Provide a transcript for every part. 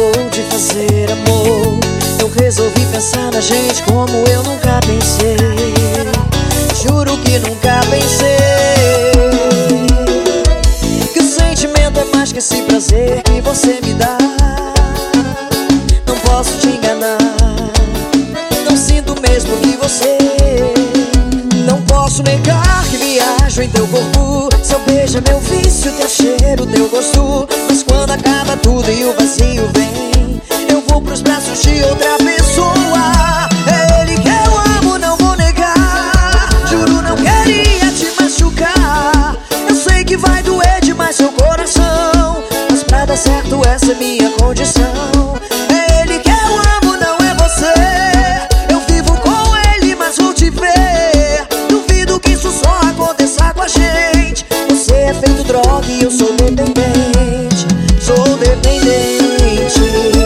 acabou de fazer amor, eu resolvi pensar na gente como eu nunca pensei. Juro que nunca pensei que o sentimento é mais que esse prazer que você me dá. Não posso te enganar, não sinto mesmo que você. Não posso negar que viajo em teu corpo. Seu beijo é meu vício, teu cheiro, teu gosto. Mas quando acaba tudo e o vazio vem, eu vou pros braços de outra pessoa. É ele que eu amo, não vou negar. Juro, não queria te machucar. Eu sei que vai doer demais seu coração, mas pra dar certo essa é minha condição. É ele que eu amo, não é você. Eu vivo com ele, mas vou te ver. Duvido que isso só aconteça com a gente. Você é feito droga e eu sou dependente. Sou dependente.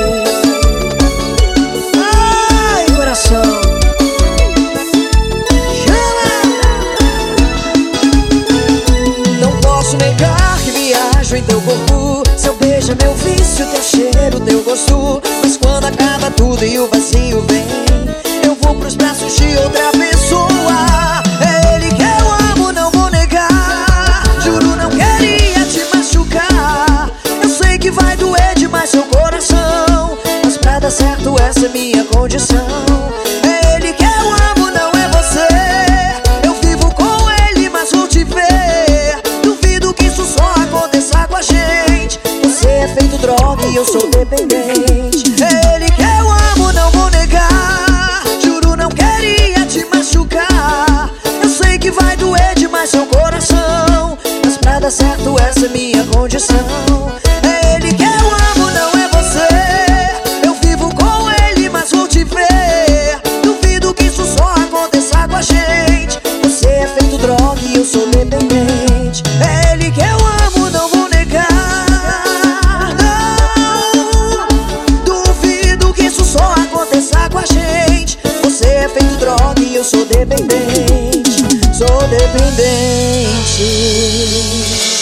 Ai, coração, chama! Não posso negar que viajo em teu corpo. Seu beijo é meu vício, teu cheiro, teu gosto. Mas quando acaba tudo e o vazio vem, eu vou pros braços de outra pessoa. É ele que eu amo, não vou negar. Juro, não queria te machucar. Eu sei que vai doer demais seu coração, mas pra dar certo essa é minha condição. É ele que eu amo, não é você. Eu vivo com ele, mas vou te ver. Duvido que isso só aconteça com a gente. Você é feito droga e eu sou dependente. É ele que eu amo, não vou negar. Juro, não queria te machucar. Eu sei que vai doer demais seu coração, mas pra dar certo essa é minha condição. É ele que eu amo, não é você. Eu vivo com ele, mas vou te ver. Duvido que isso só aconteça com a gente. Você é feito droga e eu sou dependente. É ele que eu amo, não vou negar. Não duvido que isso só aconteça com a gente. Você é feito droga e eu sou dependente. Sou dependente.